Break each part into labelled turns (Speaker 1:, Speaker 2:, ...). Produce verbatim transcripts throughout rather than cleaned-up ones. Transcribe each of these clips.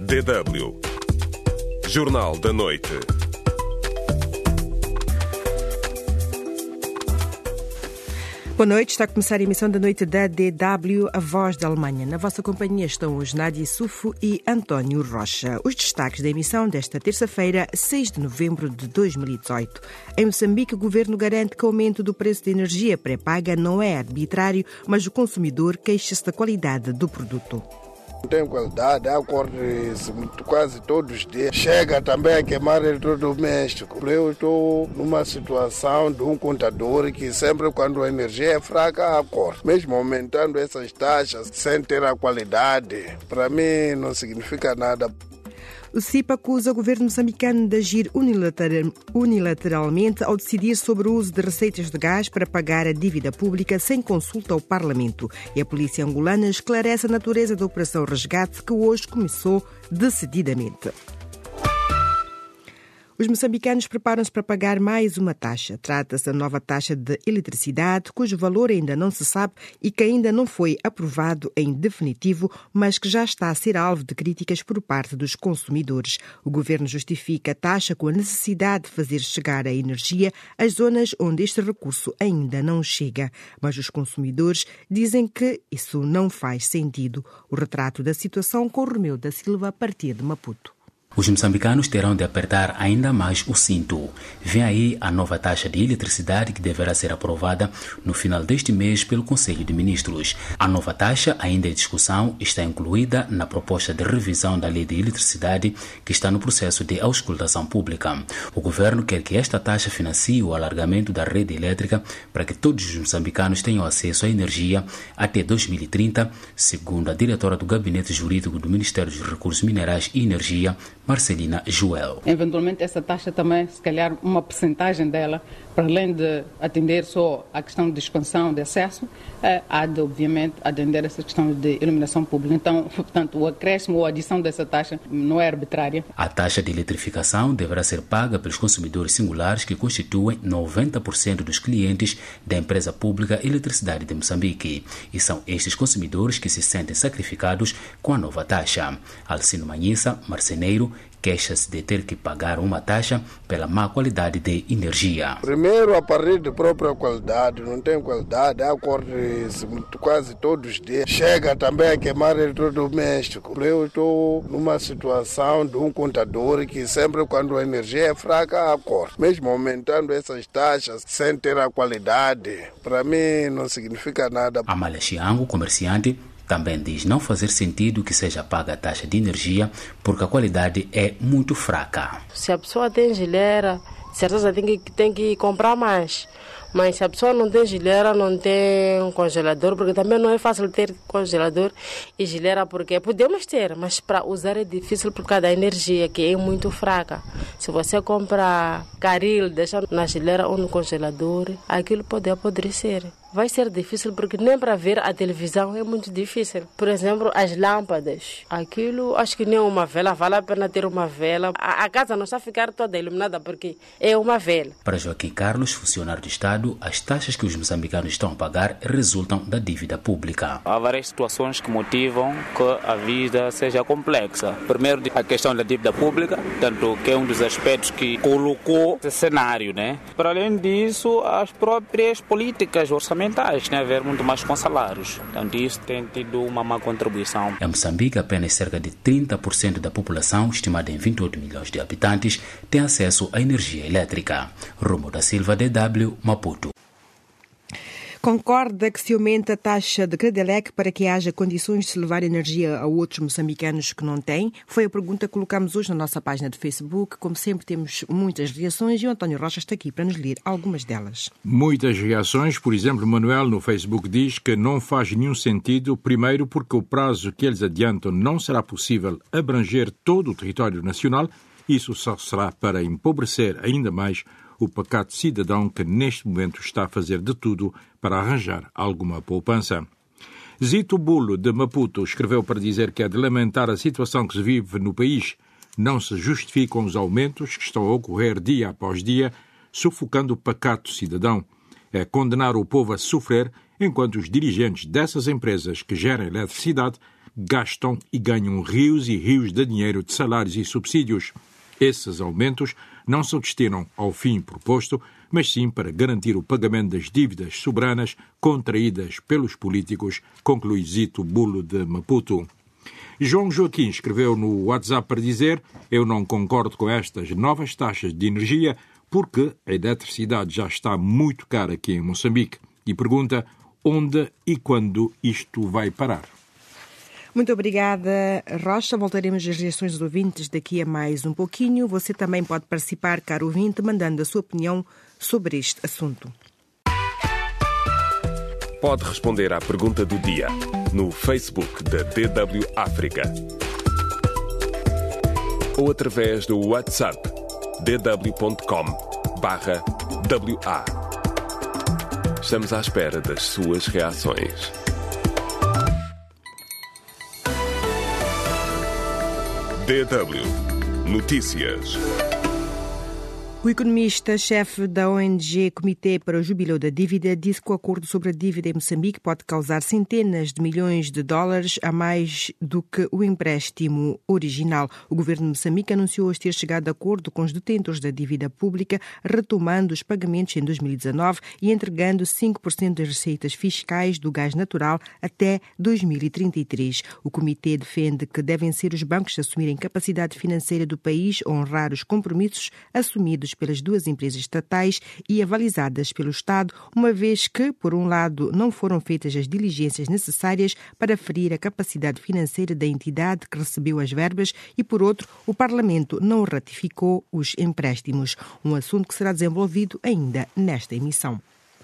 Speaker 1: D W Jornal da Noite.
Speaker 2: Boa noite, está a começar a emissão da noite da D W, a voz da Alemanha. Na vossa companhia estão hoje Nádia Sufo e António Rocha. Os destaques da emissão desta terça-feira, seis de novembro de dois mil e dezoito. Em Moçambique, o governo garante que o aumento do preço da energia pré-paga não é arbitrário, mas o consumidor queixa-se da qualidade do produto.
Speaker 3: Não tem qualidade, acorda-se quase todos os dias. Chega também a queimar eletrodoméstico. Eu estou numa situação de um contador que sempre quando a energia é fraca, acorda. Mesmo aumentando essas taxas sem ter a qualidade, para mim não significa nada.
Speaker 2: O C I P acusa o governo moçambicano de agir unilateral, unilateralmente ao decidir sobre o uso de receitas de gás para pagar a dívida pública sem consulta ao Parlamento. E a polícia angolana esclarece a natureza da Operação Resgate, que hoje começou decididamente. Os moçambicanos preparam-se para pagar mais uma taxa. Trata-se da nova taxa de eletricidade, cujo valor ainda não se sabe e que ainda não foi aprovado em definitivo, mas que já está a ser alvo de críticas por parte dos consumidores. O governo justifica a taxa com a necessidade de fazer chegar a energia às zonas onde este recurso ainda não chega. Mas os consumidores dizem que isso não faz sentido. O retrato da situação com Romeu da Silva, a partir de Maputo.
Speaker 4: Os moçambicanos terão de apertar ainda mais o cinto. Vem aí a nova taxa de eletricidade que deverá ser aprovada no final deste mês pelo Conselho de Ministros. A nova taxa, ainda em discussão, está incluída na proposta de revisão da Lei de Eletricidade que está no processo de auscultação pública. O governo quer que esta taxa financie o alargamento da rede elétrica para que todos os moçambicanos tenham acesso à energia até dois mil e trinta, segundo a diretora do Gabinete Jurídico do Ministério dos Recursos Minerais e Energia, Marcelina Joel.
Speaker 5: Eventualmente essa taxa também, se calhar uma percentagem dela, para além de atender só a questão de expansão de acesso, é, há de, obviamente, atender essa questão de iluminação pública. Então, portanto, o acréscimo ou a adição dessa taxa não é arbitrária.
Speaker 4: A taxa de eletrificação deverá ser paga pelos consumidores singulares que constituem noventa por cento dos clientes da empresa pública Eletricidade de Moçambique. E são estes consumidores que se sentem sacrificados com a nova taxa. Alcino Manhissa, marceneiro, queixa-se de ter que pagar uma taxa pela má qualidade de energia.
Speaker 3: Primeiro, a partir de própria qualidade, não tem qualidade, acorda-se quase todos os dias. Chega também a queimar eletrodoméstico. Eu estou numa situação de um contador que sempre quando a energia é fraca, acorda. Mesmo aumentando essas taxas sem ter a qualidade, para mim não significa nada.
Speaker 4: Amália Chiango, comerciante, também diz não fazer sentido que seja paga a taxa de energia porque a qualidade é muito fraca.
Speaker 6: Se a pessoa tem geleira, certeza tem que, tem que comprar mais. Mas se a pessoa não tem geleira, não tem um congelador, porque também não é fácil ter congelador e geleira, porque podemos ter, mas para usar é difícil por causa da energia, que é muito fraca. Se você compra caril, deixa na geleira ou no congelador, aquilo pode apodrecer. Vai ser difícil porque nem para ver a televisão é muito difícil. Por exemplo, as lâmpadas. Aquilo, acho que nem uma vela, vale a pena ter uma vela. A, a casa não está a ficar toda iluminada porque é uma vela.
Speaker 4: Para Joaquim Carlos, funcionário do Estado, as taxas que os moçambicanos estão a pagar resultam da dívida pública.
Speaker 7: Há várias situações que motivam que a vida seja complexa. Primeiro, a questão da dívida pública, tanto que é um dos aspectos que colocou esse cenário, né? Para além disso, as próprias políticas orçamentárias tem a ver muito mais com salários. Portanto, isso tem tido uma má contribuição.
Speaker 4: Em Moçambique, apenas cerca de trinta por cento da população, estimada em vinte e oito milhões de habitantes, tem acesso à energia elétrica. Romeu da Silva, D W, Maputo.
Speaker 2: Concorda que se aumente a taxa de Credelec para que haja condições de se levar energia a outros moçambicanos que não têm? Foi a pergunta que colocamos hoje na nossa página de Facebook. Como sempre, temos muitas reações e o António Rocha está aqui para nos ler algumas delas.
Speaker 8: Muitas reações. Por exemplo, Manuel no Facebook diz que não faz nenhum sentido, primeiro porque o prazo que eles adiantam não será possível abranger todo o território nacional. Isso só será para empobrecer ainda mais o pacato cidadão que neste momento está a fazer de tudo para arranjar alguma poupança. Zito Bulo, de Maputo, escreveu para dizer que é de lamentar a situação que se vive no país. Não se justificam os aumentos que estão a ocorrer dia após dia, sufocando o pacato cidadão. É condenar o povo a sofrer enquanto os dirigentes dessas empresas que gerem eletricidade gastam e ganham rios e rios de dinheiro de salários e subsídios. Esses aumentos não se destinam ao fim proposto, mas sim para garantir o pagamento das dívidas soberanas contraídas pelos políticos, conclui Zito Bulo de Maputo. João Joaquim escreveu no WhatsApp para dizer: eu não concordo com estas novas taxas de energia porque a eletricidade já está muito cara aqui em Moçambique. E pergunta onde e quando isto vai parar.
Speaker 2: Muito obrigada, Rocha. Voltaremos às reações dos ouvintes daqui a mais um pouquinho. Você também pode participar, caro ouvinte, mandando a sua opinião sobre este assunto.
Speaker 1: Pode responder à pergunta do dia no Facebook da D W África ou através do WhatsApp d w ponto com barra w a. Estamos à espera das suas reações. D W Notícias.
Speaker 2: O economista-chefe da O N G Comitê para o Jubileu da Dívida disse que o acordo sobre a dívida em Moçambique pode causar centenas de milhões de dólares a mais do que o empréstimo original. O governo de Moçambique anunciou hoje ter chegado a acordo com os detentores da dívida pública, retomando os pagamentos em dois mil e dezanove e entregando cinco por cento das receitas fiscais do gás natural até dois mil e trinta e três. O comitê defende que devem ser os bancos a assumirem capacidade financeira do país, honrar os compromissos assumidos pelas duas empresas estatais e avalizadas pelo Estado, uma vez que, por um lado, não foram feitas as diligências necessárias para aferir a capacidade financeira da entidade que recebeu as verbas e, por outro, o Parlamento não ratificou os empréstimos, um assunto que será desenvolvido ainda nesta emissão.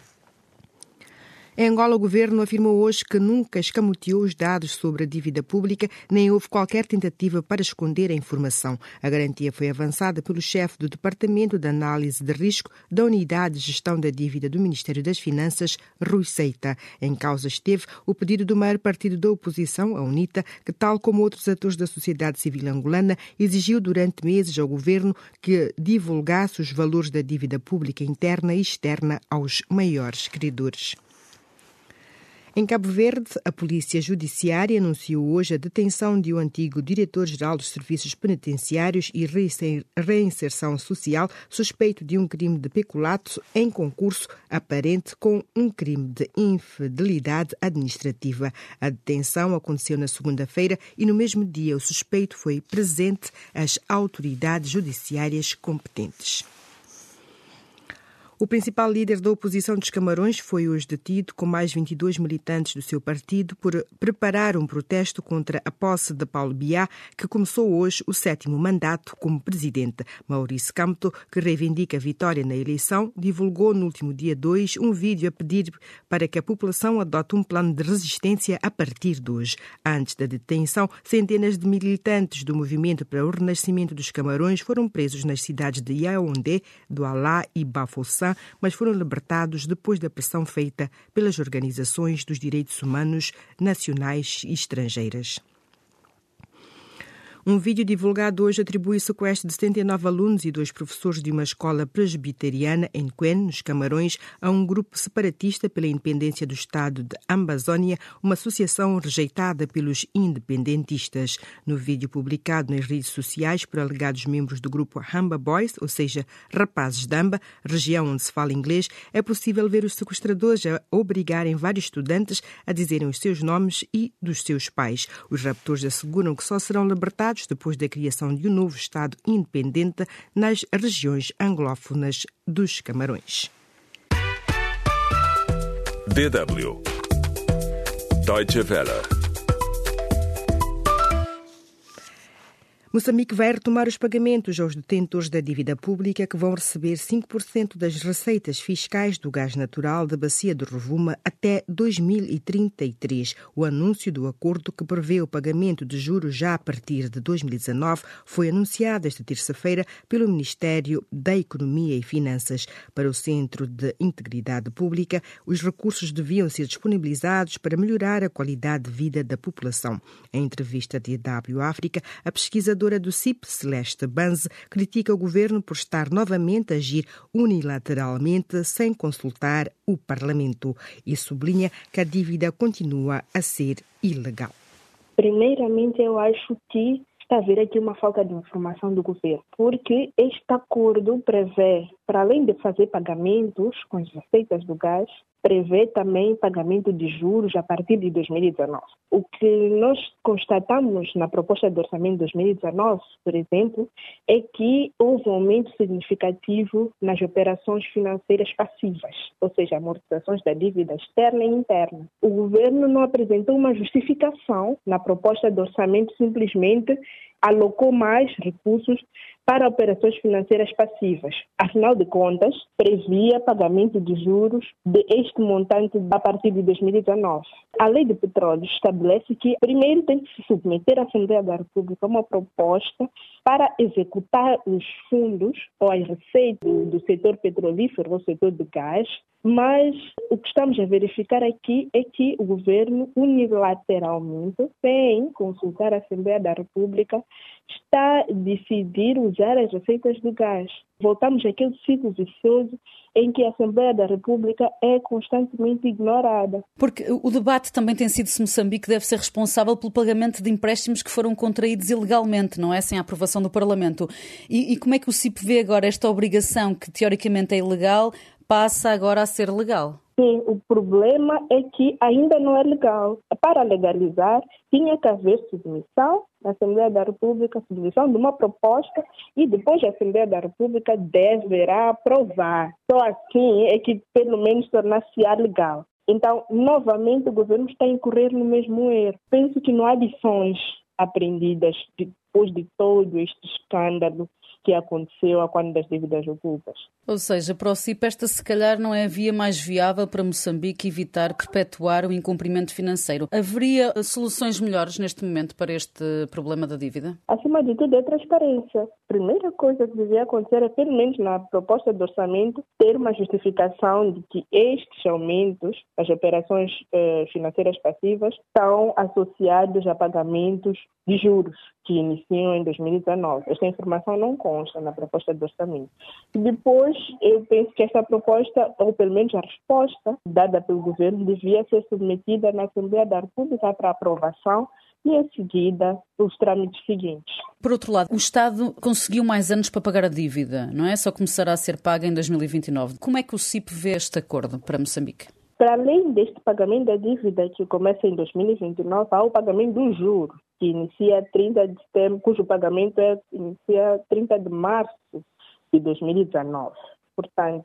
Speaker 2: Em Angola, o governo afirmou hoje que nunca escamoteou os dados sobre a dívida pública, nem houve qualquer tentativa para esconder a informação. A garantia foi avançada pelo chefe do Departamento de Análise de Risco da Unidade de Gestão da Dívida do Ministério das Finanças, Rui Seita. Em causa esteve o pedido do maior partido da oposição, a UNITA, que, tal como outros atores da sociedade civil angolana, exigiu durante meses ao governo que divulgasse os valores da dívida pública interna e externa aos maiores credores. Em Cabo Verde, a Polícia Judiciária anunciou hoje a detenção de um antigo diretor-geral dos Serviços Penitenciários e Reinserção Social suspeito de um crime de peculato em concurso aparente com um crime de infidelidade administrativa. A detenção aconteceu na segunda-feira e no mesmo dia o suspeito foi presente às autoridades judiciárias competentes. O principal líder da oposição dos Camarões foi hoje detido com mais vinte e dois militantes do seu partido por preparar um protesto contra a posse de Paulo Biá, que começou hoje o sétimo mandato como presidente. Maurício Camto, que reivindica a vitória na eleição, divulgou no último dia dois um vídeo a pedir para que a população adote um plano de resistência a partir de hoje. Antes da detenção, centenas de militantes do Movimento para o Renascimento dos Camarões foram presos nas cidades de Yaoundé, Douala e Bafoussam, mas foram libertados depois da pressão feita pelas organizações dos direitos humanos nacionais e estrangeiras. Um vídeo divulgado hoje atribui o sequestro de setenta e nove alunos e dois professores de uma escola presbiteriana em Quen, nos Camarões, a um grupo separatista pela independência do Estado de Amazônia, uma associação rejeitada pelos independentistas. No vídeo publicado nas redes sociais por alegados membros do grupo Hamba Boys, ou seja, rapazes de Amba, região onde se fala inglês, é possível ver os sequestradores a obrigarem vários estudantes a dizerem os seus nomes e dos seus pais. Os raptores asseguram que só serão libertados depois da criação de um novo Estado independente nas regiões anglófonas dos Camarões.
Speaker 1: D W Deutsche Welle.
Speaker 2: Moçambique vai retomar os pagamentos aos detentores da dívida pública, que vão receber cinco por cento das receitas fiscais do gás natural da Bacia do Rovuma até dois mil e trinta e três. O anúncio do acordo, que prevê o pagamento de juros já a partir de dois mil e dezanove, foi anunciado esta terça-feira pelo Ministério da Economia e Finanças. Para o Centro de Integridade Pública, os recursos deviam ser disponibilizados para melhorar a qualidade de vida da população. Em entrevista à D W África, a pesquisadora do C I P, Celeste Banze, critica o governo por estar novamente a agir unilateralmente sem consultar o Parlamento e sublinha que a dívida continua a ser ilegal.
Speaker 9: Primeiramente, eu acho que está a haver aqui uma falta de informação do governo, porque este acordo prevê, para além de fazer pagamentos com as receitas do gás, prevê também pagamento de juros a partir de dois mil e dezenove. O que nós constatamos na proposta de orçamento de dois mil e dezenove, por exemplo, é que houve um aumento significativo nas operações financeiras passivas, ou seja, amortizações da dívida externa e interna. O governo não apresentou uma justificação na proposta de orçamento, simplesmente alocou mais recursos para operações financeiras passivas. Afinal de contas, previa pagamento de juros de este montante a partir de dois mil e dezenove. A Lei de Petróleo estabelece que primeiro tem que se submeter à Assembleia da República uma proposta para executar os fundos ou as receitas do, do setor petrolífero ou setor de gás, mas o que estamos a verificar aqui é que o governo unilateralmente, sem consultar a Assembleia da República, está a decidir usar as receitas do gás. Voltamos àquele ciclo vicioso em que a Assembleia da República é constantemente ignorada.
Speaker 10: Porque o debate também tem sido se Moçambique deve ser responsável pelo pagamento de empréstimos que foram contraídos ilegalmente, não é? Sem a aprovação do Parlamento. E, e como é que o C I P vê agora esta obrigação, que teoricamente é ilegal, passa agora a ser legal?
Speaker 9: Sim, o problema é que ainda não é legal. Para legalizar, tinha que haver submissão na Assembleia da República, submissão de uma proposta e depois a Assembleia da República deverá aprovar. Só assim é que pelo menos tornar-se-á legal. Então, novamente, o governo está a incorrer no mesmo erro. Penso que não há lições aprendidas depois de todo este escândalo que aconteceu a quando das dívidas ocultas.
Speaker 10: Ou seja, para o C I P esta se calhar não é a via mais viável para Moçambique evitar perpetuar o incumprimento financeiro. Haveria soluções melhores neste momento para este problema da dívida?
Speaker 9: Acima de tudo é transparência. A primeira coisa que devia acontecer é, pelo menos na proposta de orçamento, ter uma justificação de que estes aumentos, as operações eh, financeiras passivas, estão associados a pagamentos de juros que iniciam em dois mil e dezenove. Esta informação não consta na proposta de orçamento. E depois, eu penso que esta proposta, ou pelo menos a resposta dada pelo governo, devia ser submetida na Assembleia da República para aprovação e, em seguida, os trâmites seguintes.
Speaker 10: Por outro lado, o Estado conseguiu mais anos para pagar a dívida, não é? Só começará a ser paga em dois mil e vinte e nove. Como é que o C I P vê este acordo para Moçambique?
Speaker 9: Para além deste pagamento da dívida que começa em dois mil e vinte e nove, há o pagamento do juro, que inicia trinta de setembro, cujo pagamento é, inicia trinta de março de dois mil e dezenove. Portanto,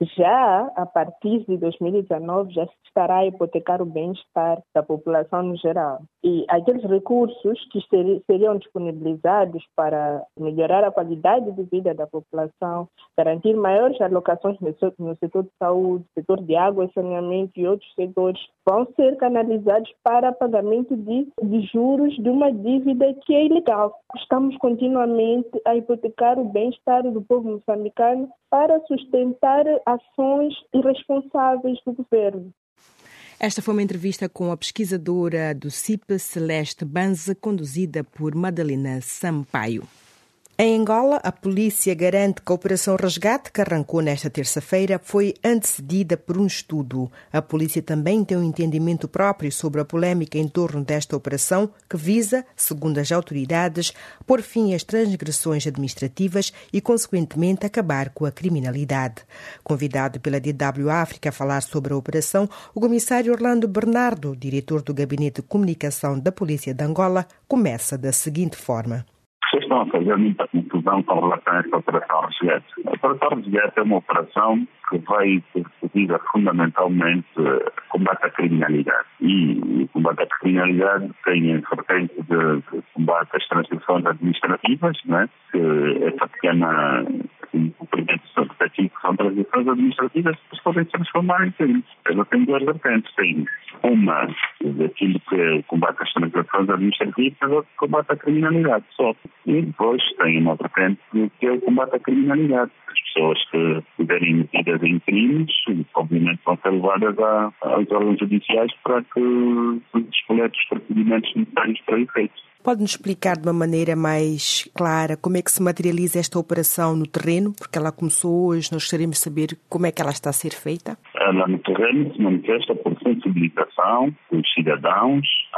Speaker 9: já a partir de dois mil e dezenove já se estará a hipotecar o bem-estar da população no geral. E aqueles recursos que seriam disponibilizados para melhorar a qualidade de vida da população, garantir maiores alocações no setor de saúde, setor de água e saneamento e outros setores, vão ser canalizados para pagamento de, de juros de uma dívida que é ilegal. Estamos continuamente a hipotecar o bem-estar do povo moçambicano para sustentar ações irresponsáveis do governo.
Speaker 2: Esta foi uma entrevista com a pesquisadora do C I P, Celeste Banza, conduzida por Madalena Sampaio. Em Angola, a polícia garante que a Operação Resgate, que arrancou nesta terça-feira, foi antecedida por um estudo. A polícia também tem um entendimento próprio sobre a polémica em torno desta operação, que visa, segundo as autoridades, pôr fim às transgressões administrativas e, consequentemente, acabar com a criminalidade. Convidado pela D W África a falar sobre a operação, o comissário Orlando Bernardo, diretor do Gabinete de Comunicação da Polícia de Angola, começa da seguinte forma.
Speaker 11: Vocês estão a fazer muita confusão com relação a esta Operação Resgate. A Operação Resgate é uma operação que vai perseguir fundamentalmente combate à criminalidade. E o combate à criminalidade tem em vertente de, de combate às transgressões administrativas, né? Que essa pequena cumprimento subjetivo que são transgressões administrativas que podem se transformar em crimes. Ela tem duas vertentes. Tem uma daquilo que é o combate às transgressões administrativas e outra combate à criminalidade só. E depois tem uma vertente que é o combate à criminalidade. As pessoas que estiverem metidas em crimes, obviamente vão ser levadas a, aos órgãos judiciais para que se descolete os procedimentos necessários para efeito.
Speaker 2: Pode-nos explicar de uma maneira mais clara como é que se materializa esta operação no terreno? Porque ela começou hoje, nós gostaríamos de saber como é que ela está a ser feita.
Speaker 11: Ela no terreno se manifesta por sensibilização dos cidadãos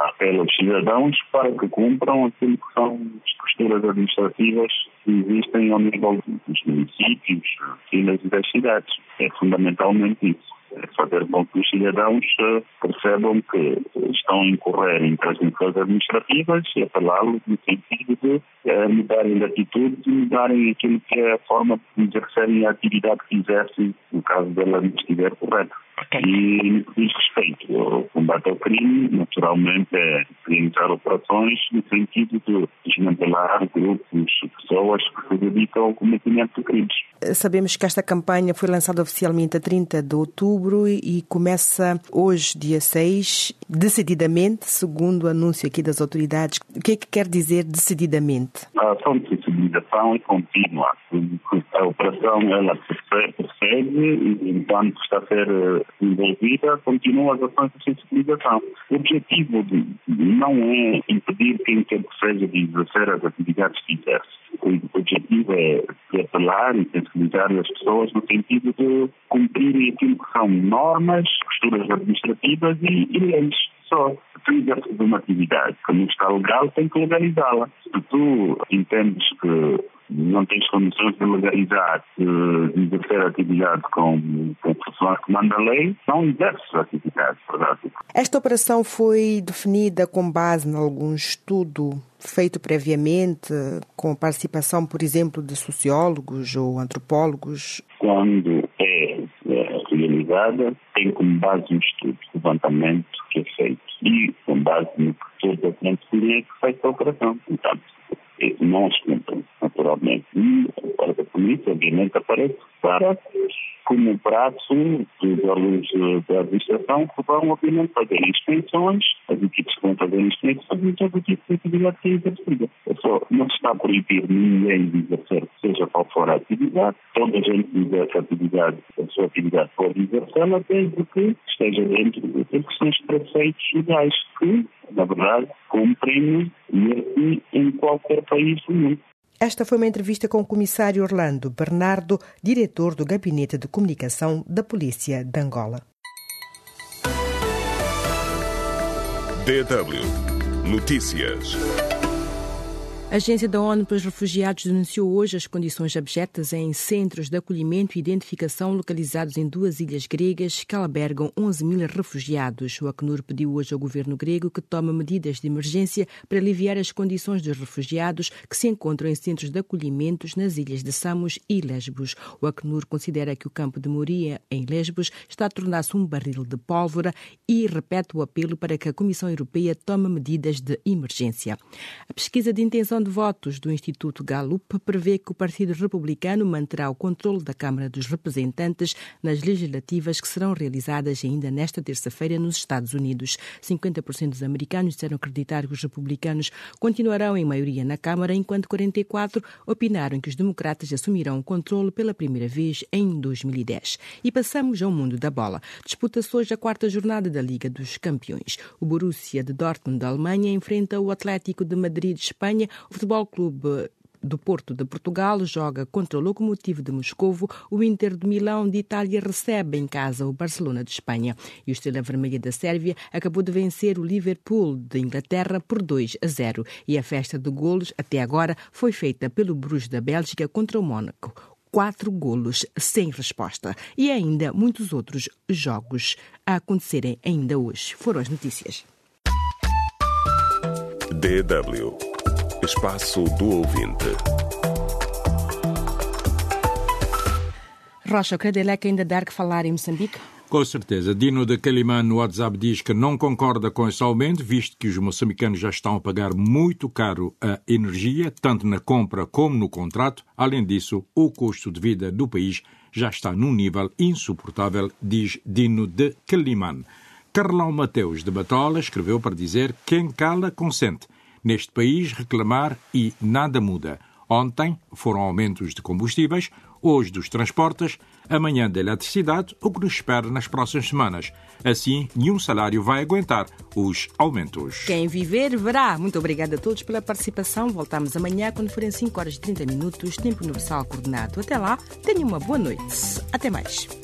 Speaker 11: apelo aos cidadãos para que cumpram aquilo que são as posturas administrativas que existem ao nível dos municípios, vilas e das cidades. É fundamentalmente isso. É fazer com que os cidadãos uh, percebam que estão a incorrer em transmissões administrativas e apelá-los no sentido de uh, mudarem de atitude e mudarem aquilo que é a forma de exercerem a atividade que exercem, no caso dela não estiver correta. Okay. E no que diz respeito ao combate ao crime, naturalmente é realizar operações no sentido de desmantelar grupos, pessoas que se dedicam ao cometimento de crimes.
Speaker 2: Sabemos que esta campanha foi lançada oficialmente a trinta de outubro e começa hoje, dia seis, decididamente, segundo o anúncio aqui das autoridades. O que é que quer dizer decididamente?
Speaker 11: A ação de sensibilização é contínua. A operação ela persegue e, enquanto está a ser desenvolvida, continua as ações de sensibilização. O objetivo de, não é impedir quem quer que seja de exercer as atividades que exerce. O objetivo é de apelar e sensibilizar as pessoas no sentido de cumprirem aquilo que são normas, posturas administrativas e, e leis. Só se tu exerces uma atividade que não está legal, tem que legalizá-la. Se tu entendes que não tens condições de legalizar, de exercer a atividade com, com funções que manda a lei, não exerces a atividade, verdade?
Speaker 2: Esta operação foi definida com base em algum estudo feito previamente, com participação, por exemplo, de sociólogos ou antropólogos?
Speaker 11: Quando é, é realizada, tem como base um estudo, um levantamento que é feito e com base no que todo o cliente é feita a operação. Então, não as cumprem, naturalmente. E agora a polícia, obviamente, aparece para, como prazo dos órgãos da administração, que vão, obviamente, fazer inspeções, as equipes que vão fazer inspeções e todo o tipo de atividade que é exercida. Só não se está a proibir ninguém de exercer, seja qual for a atividade. Toda a gente que exerce a atividade, a sua atividade pode exercê-la, desde que esteja dentro de questões de preceitos legais que, na verdade, cumprem e em qualquer país do mundo.
Speaker 2: Esta foi uma entrevista com o comissário Orlando Bernardo, diretor do Gabinete de Comunicação da Polícia de Angola.
Speaker 1: D W Notícias.
Speaker 2: A Agência da ONU para os Refugiados denunciou hoje as condições abjetas em centros de acolhimento e identificação localizados em duas ilhas gregas que albergam onze mil refugiados. O Acnur pediu hoje ao governo grego que tome medidas de emergência para aliviar as condições dos refugiados que se encontram em centros de acolhimentos nas ilhas de Samos e Lesbos. O Acnur considera que o campo de Moria, em Lesbos, está a tornar-se um barril de pólvora e repete o apelo para que a Comissão Europeia tome medidas de emergência. A pesquisa de intenção de votos do Instituto Gallup prevê que o Partido Republicano manterá o controle da Câmara dos Representantes nas legislativas que serão realizadas ainda nesta terça-feira nos Estados Unidos. cinquenta por cento dos americanos disseram acreditar que os republicanos continuarão em maioria na Câmara, enquanto quarenta e quatro por cento opinaram que os democratas assumirão o controle pela primeira vez em dois mil e dez. E passamos ao mundo da bola. Disputa-se hoje a quarta jornada da Liga dos Campeões. O Borussia de Dortmund da Alemanha enfrenta o Atlético de Madrid de Espanha. O Futebol Clube do Porto de Portugal joga contra o Lokomotiv de Moscovo. O Inter de Milão de Itália recebe em casa o Barcelona de Espanha. E o Estrela Vermelha da Sérvia acabou de vencer o Liverpool de Inglaterra por dois a zero. E a festa de golos até agora foi feita pelo Bruges da Bélgica contra o Mónaco. Quatro golos sem resposta. E ainda muitos outros jogos a acontecerem ainda hoje. Foram as notícias.
Speaker 1: D W Espaço do Ouvinte.
Speaker 2: Rocha, o Credelec ainda dá que falar em Moçambique?
Speaker 8: Com certeza. Dino de Calimã no WhatsApp diz que não concorda com esse aumento, visto que os moçambicanos já estão a pagar muito caro a energia, tanto na compra como no contrato. Além disso, o custo de vida do país já está num nível insuportável, diz Dino de Calimã. Carlão Mateus de Batola escreveu para dizer: quem cala consente. Neste país, reclamar e nada muda. Ontem foram aumentos de combustíveis, hoje dos transportes, amanhã da eletricidade, o que nos espera nas próximas semanas. Assim, nenhum salário vai aguentar os aumentos.
Speaker 2: Quem viver, verá. Muito obrigada a todos pela participação. Voltamos amanhã quando forem cinco horas e trinta minutos, tempo universal coordenado. Até lá, tenham uma boa noite. Até mais.